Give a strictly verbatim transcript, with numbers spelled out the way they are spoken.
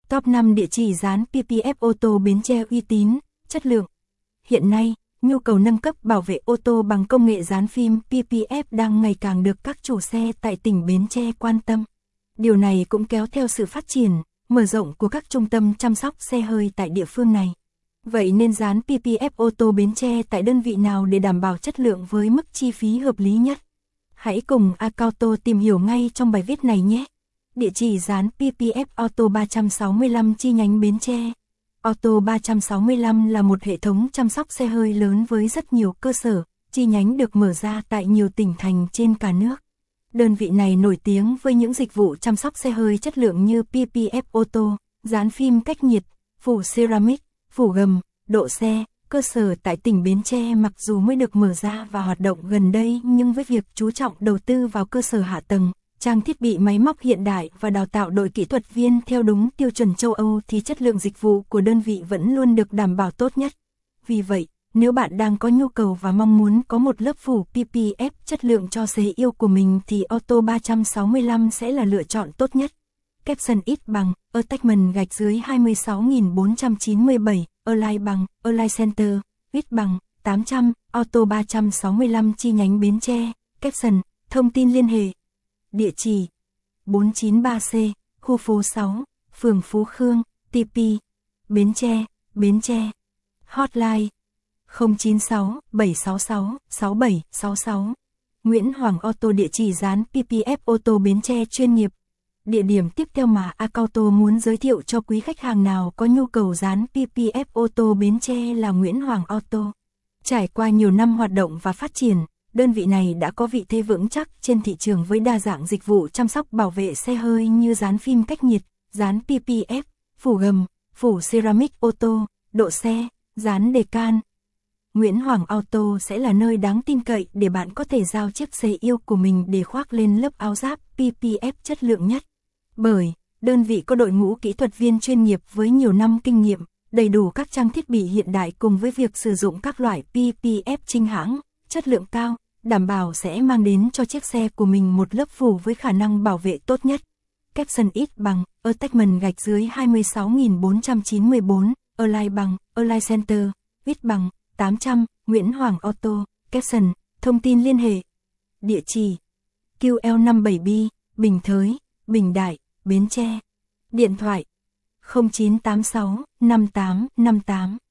Top năm địa chỉ dán pê pê ép ô tô Bến Tre uy tín, chất lượng. Hiện nay, nhu cầu nâng cấp bảo vệ ô tô bằng công nghệ dán phim pê pê ép đang ngày càng được các chủ xe tại tỉnh Bến Tre quan tâm. Điều này cũng kéo theo sự phát triển, mở rộng của các trung tâm chăm sóc xe hơi tại địa phương này. Vậy nên dán pê pê ép ô tô Bến Tre tại đơn vị nào để đảm bảo chất lượng với mức chi phí hợp lý nhất? Hãy cùng Acauto tìm hiểu ngay trong bài viết này nhé! Địa chỉ dán pê pê ép Auto ba trăm sáu mươi lăm chi nhánh Bến Tre. Auto ba trăm sáu mươi lăm là một hệ thống chăm sóc xe hơi lớn với rất nhiều cơ sở, chi nhánh được mở ra tại nhiều tỉnh thành trên cả nước. Đơn vị này nổi tiếng với những dịch vụ chăm sóc xe hơi chất lượng như pê pê ép Auto, dán phim cách nhiệt, phủ ceramic, phủ gầm, độ xe. Cơ sở tại tỉnh Bến Tre mặc dù mới được mở ra và hoạt động gần đây nhưng với việc chú trọng đầu tư vào cơ sở hạ tầng, trang thiết bị máy móc hiện đại và đào tạo đội kỹ thuật viên theo đúng tiêu chuẩn châu Âu thì chất lượng dịch vụ của đơn vị vẫn luôn được đảm bảo tốt nhất. Vì vậy, nếu bạn đang có nhu cầu và mong muốn có một lớp phủ pê pê ép chất lượng cho xe yêu của mình thì Auto ba trăm sáu mươi lăm sẽ là lựa chọn tốt nhất. Capson ít bằng, Attachment gạch dưới hai mươi sáu nghìn bốn trăm chín mươi bảy, Align bằng, Align Center, ít bằng, tám trăm, Auto ba trăm sáu mươi lăm chi nhánh Bến Tre, Capson, thông tin liên hệ. Địa chỉ bốn chín ba C, khu phố sáu, phường Phú Khương, tê pê, Bến Tre, Bến Tre. Hotline không chín sáu bảy sáu sáu sáu bảy sáu sáu. Nguyễn Hoàng Auto địa chỉ dán pê pê ép ô tô Bến Tre chuyên nghiệp. Địa điểm tiếp theo mà Acauto muốn giới thiệu cho quý khách hàng nào có nhu cầu dán pê pê ép ô tô Bến Tre là Nguyễn Hoàng Auto. Trải qua nhiều năm hoạt động và phát triển, đơn vị này đã có vị thế vững chắc trên thị trường với đa dạng dịch vụ chăm sóc bảo vệ xe hơi như dán phim cách nhiệt, dán pê pê ép, phủ gầm, phủ ceramic ô tô, độ xe, dán đề can. Nguyễn Hoàng Auto sẽ là nơi đáng tin cậy để bạn có thể giao chiếc xe yêu của mình để khoác lên lớp áo giáp pê pê ép chất lượng nhất. Bởi, đơn vị có đội ngũ kỹ thuật viên chuyên nghiệp với nhiều năm kinh nghiệm, đầy đủ các trang thiết bị hiện đại cùng với việc sử dụng các loại pê pê ép chính hãng, chất lượng cao, đảm bảo sẽ mang đến cho chiếc xe của mình một lớp phủ với khả năng bảo vệ tốt nhất. Capson ít bằng, Attachment gạch dưới hai mươi sáu nghìn bốn trăm chín mươi bốn, Align bằng, Align Center, ít bằng, tám trăm, Nguyễn Hoàng Auto, Capson, thông tin liên hệ. Địa chỉ Q L năm mươi bảy B, Bình Thới, Bình Đại, Bến Tre. Điện thoại không chín tám sáu năm tám năm tám